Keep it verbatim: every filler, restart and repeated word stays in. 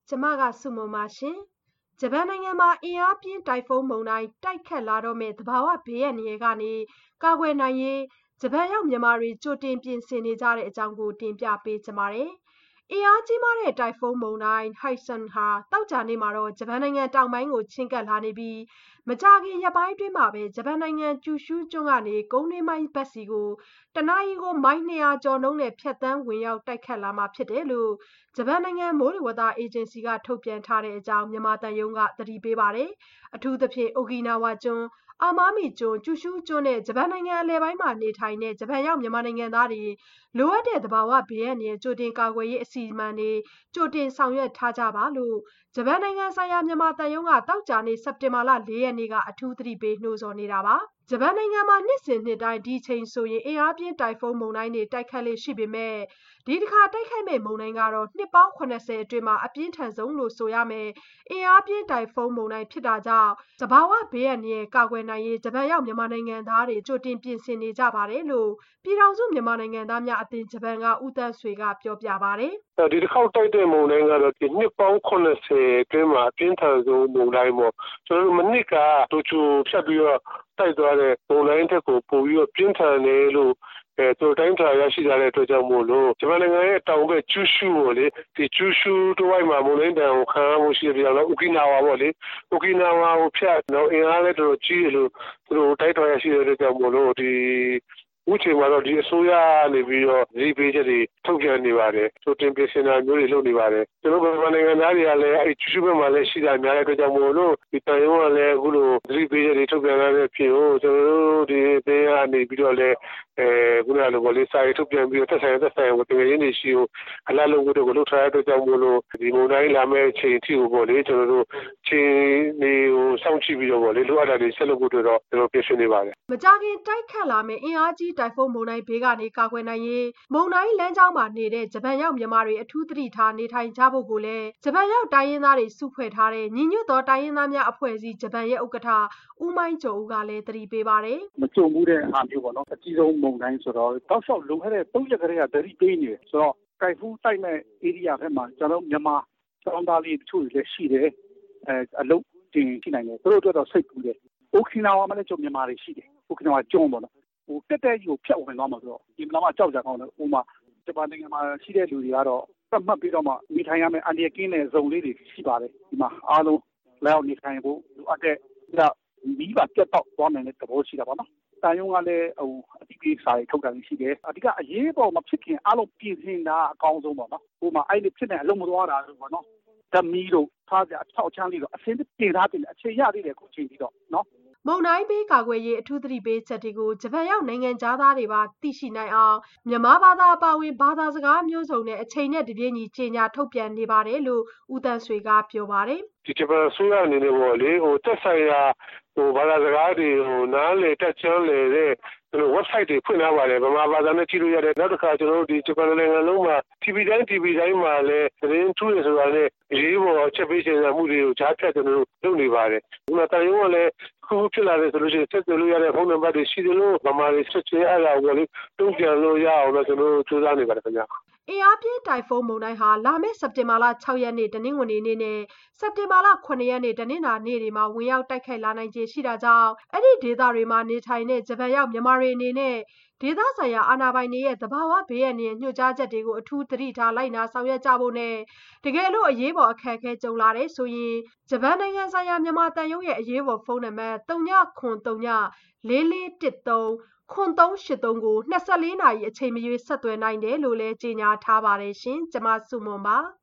ကျမကစုမုံပါရှင်။ဂျပန်နိုင်ငံမှာအင်အားပြင်းတိုင်ဖုန်းမုန်တိုင်းတိုက်ခတ်လာတော့မယ့်သဘာဝဘေးအန္တရာယ်ကနေကာကွယ်နိုင်ရေးဂျပန်ရောက်မြန်မာတွေကြိုတင်ပြင်ဆင်နေကြတဲ့အကြောင်းကိုတင်ပြပေးချင်ပါတယ်။အင်အားကြီးမားတဲ့တိုင်ဖုန်းမုန်တိုင်း Haisen ဟာသောကြာနေ့မှာတော့ဂျပန်နိုင်ငံတောင်ပိုင်းကိုချဉ်ကပ်လာနေပြီးမကြာခင်ရက်ပိုင်းအတွင်းမှာပဲဂျပန်နိုင်ငံကျူရှူးကျွန်းကနေကုန်းတွင်းပိုင်းဘက်စီကိုတနာရီကိုမိုင်နှစ်ရာကျော်နှုန်းနဲ့ဖြတ်သန်းဝင်ရောက်တိုက်ခတ်လာမှာဖြစ်တယ်လို့ဂျပန်နိုင်ငံမိုးလေဝသအေဂျင်စီကထုတ်ပြန်ထားတဲ့အကြောင်းမြန်မာသံရုံးကသတိပေးပါတယ်။အထူးသဖြင့်အိုကီနာဝါကျွန်းအာမာမီကျွန်းကျူရှူးကျွန်းနဲ့ဂျပန်နိုင်ငံအလယ်ပိုင်းမှာနေထိုင်တဲ့ဂျပန်ရောက်မြန်မာနိုင်ငံသားတွေလိုအပ်တဲ့သဘာဝဘေးအန္တရာယ်ကြိုတင်ကာကွယ်ရေးအစီအမံတွေကြိုတင်ဆောင်ရွက်ထားကြပါလို့ဂျပန်နိုင်ငံဆိုင်ရာမြန်မာသံရုံးကတောက်ကြနေ့စက်တင်ဘာလ၄ရက်နေ့ကအထူးသတိပေးနှိုးဆော်နေတာပါ။ဂျပန်နိုင်ငံမှာနှစ်စဉ်နှစ်တိုင်းဒီချိန်ဆိုရင်အင်အားပြင်းတိုင်ဖုန်းမုန်တိုင်းတွေတိုက်ခတ်လေ့ရှိပေမဲ့ဒီတစ်ခါတိုက်ခိုက်မဲ့မုန်တိုင်းကတော့နှစ်ပေါင်း၇၀အတွင်းမှာအပြင်းထန်ဆုံးလို့ဆိုရမယ်အင်အားပြင်းတိုင်ဖုန်းမုန်တိုင်းဖြစ်တာကြောင့်သဘာဝဘေးအန္တရာယ်ကာကွယ်နိုင်ရေးဂျပန်ရောက်မြန်မာနိုင်ငံသားတွေကြိုတင်ပြင်ဆင်နေကြပါတယ်လို့ပြည်ထောင်စုမြန်မာနိုင်ငံသားများအသင်းဂျပန်ကဦးတန်းဆွေကပြောပြပါတယ်။ဒီတစ်ခေါက်တိုက်တဲ့မုန်တိုင်းကတော့ဒီနှစ်ပေါင်း၇၀အတွင်းမှာအပြင်းထန်ဆုံးမုန်တိုင်းပေါ့ကျွန်တော်တို့မနစ်ကတိုချိုဖြတ်ပြီးတော့တိုက်သွားတဲ့မုန်တိုင်းတက်ကိုပို့ပြီးတော့ပြင်းထန်တယ်လို့အဲသူတိုင်းထာရရှိကြတဲ့အတွက်ကြောင့်မို့လို့ဂျပန်နိုင်ငံရဲ့တောင်ဘက်ကျူရှူကိုလေဒီကျူရှူတို့ဝိုင်းမှာမုန်တိုင်းတန်ကိုခံရမှုရှိတယ်ပြောတော့အိုကီနာဝါပေါ့လေအိုကီနာဝါကိုဖြတ်တော့အင်အားလည်းတော်တော်ကြီးတယ်လို့သူတို့တိုက်ထာရရှိတဲ့အတွက်ကြောင့်မို့လို့ဒီဥချေမှာတော့ဒီအစိုးရနေပြီးတော့ဒီပေးချက်တွေထုတ်ပြန်နေပါတယ်။ဆိုတင်ပြင်ဆင်တာမျိုးတွေလုပ်နေပါတယ်။ကျွန်တော်တို့ဗမာနိုင်ငံသားတွေကလည်းအဲ့ကျူးကျူးဘက်မှာလည်းရှိတာများတဲ့အတွက်ကြောင့်မို့လို့ဒီတန်ရုံးကလည်းအခုလိုဒီပေးချက်တွေထုတ်ပြန်လာတဲ့ဖြစ်ကိုကျွန်တော်တို့ဒီပေးရနေပြီးတော့လည်းအဲခုနကလိုလေးစာရေးထုတ်ပြန်ပြီးတော့သက်ဆိုင်သက်ဆိုင်ကိုတင်ရင်းနေရှိကိုအလားလုံးတို့ကိုလှုပ်ထားတဲ့အတွက်ကြောင့်မို့လို့ဒီမုန်တိုင်းလာမဲ့အချိန်အထိကိုပေါ့လေကျွန်တော်တို့ချိန်နေကိုစောင့်ကြည့်ပြီးတော့ပေါ့လေလိုအပ်တာတွေဆက်လုပ်ဖို့အတွက်တော့ကျွန်တော်ပြင်ဆင်နေပါတယ်။မကြာခင်တိုက်ခတ်လာမယ့်အင်အားကြီးတိုင်ဖုန်းမုန်တိုင်းဘေးကနေကာကွယ်နိုင်ရေးမုန်တိုင်းလမ်းကြောင်းမှာနေတဲ့ဂျပန်ရောက်မြန်မာတွေအထူးသတိထားနေထိုင်ကြဖို့ကိုလည်းဂျပန်ရောက်တိုင်းရင်းသားတွေစုဖွဲ့ထားတဲ့ညီညွတ်သောတိုင်းရင်းသားများအဖွဲ့အစည်းဂျပန်ရဲ့ဥက္ကဋ္ဌဦးမိုင်းကျော်ဦးကလည်းသတိပေးပါတယ်။မကြုံဘူးတဲ့အားမျိုးပေါ့နော်အကြီးဆုံးမုန်တိုင်းဆိုတော့တောက်လျှောက်လုံခဲ့တဲ့၃ရက်ကလေးကသတိပေးနေတယ်ဆိုတော့ကိုက်ဖူးတိုက်မဲ့ဧရိယာဘက်မှာကျွန်တော်မြန်မာကျောင်းသားလေးတချို့တွေလည်းရှိတယ်အဲအလုပ်တင်ရှိနိုင်တယ်သူတို့အတွက်တော့စိတ်ပူတယ်အိုကီနာဝါမှာလည်းကျွန်တော်မြန်မာတွေရှိတယ်အိုကီနာဝါကျွန်းပေါ့နော်ဟိုတက်တဲ့ကြီးကိုဖြတ်ဝင်သွားမှာဆိုတော့ဒီမှာမှကြောက်ကြကောင်းတယ်ဟိုမှာဂျပန်နိုင်ငံမှာရှိတဲ့လူတွေကတော့သတ်မှတ်ပြီးတော့မှမိထိုင်ရမယ့်အန်ဒီယကင်းတဲ့ဇုံလေးတွေရှိပါတယ်ဒီမှာအားလုံးလောက်နေထိုင်ဖို့လိုအပ်တဲ့ဒါမီးပါပြတ်တော့သွားနိုင်တဲ့သဘောရှိတာပေါ့နော်တန်ယုံကလည်းဟိုအတိပေးစာတွေထုတ်တာရှိတယ်အဓိကအရေးပေါ်မဖြစ်ခင်အားလုံးပြင်ဆင်တာအကောင်းဆုံးပေါ့နော်ဟိုမှာအဲ့ဒီဖြစ်နေအလုံးမသွားတာပေါ့နော်ဓမီတို့ထားကြအထောက်ချမ်းလေးတော့အစင်းတင်ထားတယ်အခြေရသေးတယ်အခုချိန်ပြီးတော့နော်မုန်တိုင်းဘေးကာကွယ်ရေးအထူးသတိပေးချက်တွေကိုဂျပန်ရောက်နိုင်ငံသားတွေပါသိရှိနိုင်အောင်မြန်မာဘာသာအပါအဝင်ဘာသာစကားမျိုးစုံနဲ့အချိန်နဲ့တပြေးညီကြေညာထုတ်ပြန်နေပါတယ်လို့ဦးတန်းဆွေကပြောပါတယ်ဒီဂျပန်ဆိုရအနေနဲ့ပေါ့လေဟိုတက်ဆိုင်ရာဟိုဘာသာစကားတွေဟိုနားလေတက်ချမ်းလေတဲ့ကျွန်တော် website တွေဖွင့်ထားပါတယ်ဗမာဘာသာနဲ့ကြည့်လို့ရတယ်နောက်တစ်ခါကျွန်တော်တို့ဒီဂျပန်နိုင်ငံလုံးမှာ တီဗီ တိုင်း တီဗီ တိုင်းမှာလည်းသတင်းထူးရဆိုတာနဲ့ရေးပေါ်ချက်ပေးချင်တဲ့မှုတွေကိုကြားဖြတ်ကျွန်တော်တို့လုပ်နေပါတယ်ဒီမှာတန်ရုံးကလည်းခုဖြစ်လာတဲ့ဆိုလို့ရှိရင်ဆက်သွယ်လို့ရတဲ့ဖုန်းနံပါတ်တွေရှိတယ်လို့ဗမာတွေဆက်ချင်အဲ့ဒါကိုလေတုံ့ပြန်လို့ရအောင်လို့ကျွန်တော်တို့စူးစမ်းနေပါတယ်ခင်ဗျာအင်အားပြင်းတိုင်ဖုန်းမုန်တိုင်းဟာလာမယ့်စက်တင်ဘာလ၆ရက်နေ့တနင်္ဂနွေနေ့နဲ့စက်တင်ဘာလ၇ရက်နေ့တနင်္လာနေ့တွေမှာဝင်ရောက်တိုက်ခိုက်လာနိုင်ခြေရှိတာကြောင့်အဲ့ဒီဒေသတွေမှာနေထိုင်တဲ့ဂျပန်ရောက်မြန်မာတွေအနေနဲ့ဒေသဆိုင်ရာအာဏာပိုင်တွေရဲ့သဘာဝဘေးအန္တရာယ်ညွှန်ကြားချက်တွေကိုအထူးသတိထားလိုက်နာဆောင်ရွက်ကြဖို့နဲ့တကယ်လို့အရေးပေါ်အခက်အခဲကြုံလာတဲ့ဆိုရင်ဂျပန်နိုင်ငံဆိုင်ရာမြန်မာတန်ရုံးရဲ့အရေးပေါ်ဖုန်းနံပါတ်၃ညခွန်၃ညလေးလေးတစ်သုံးခွန်သုံးရှစ်သုံးကို၂၄နာရီအချိန်မရွေးဆက်သွယ်နိုင်တယ်လို့လည်းကြေညာထားပါတယ်ရှင်။ကျွန်မစုမွန်ပါ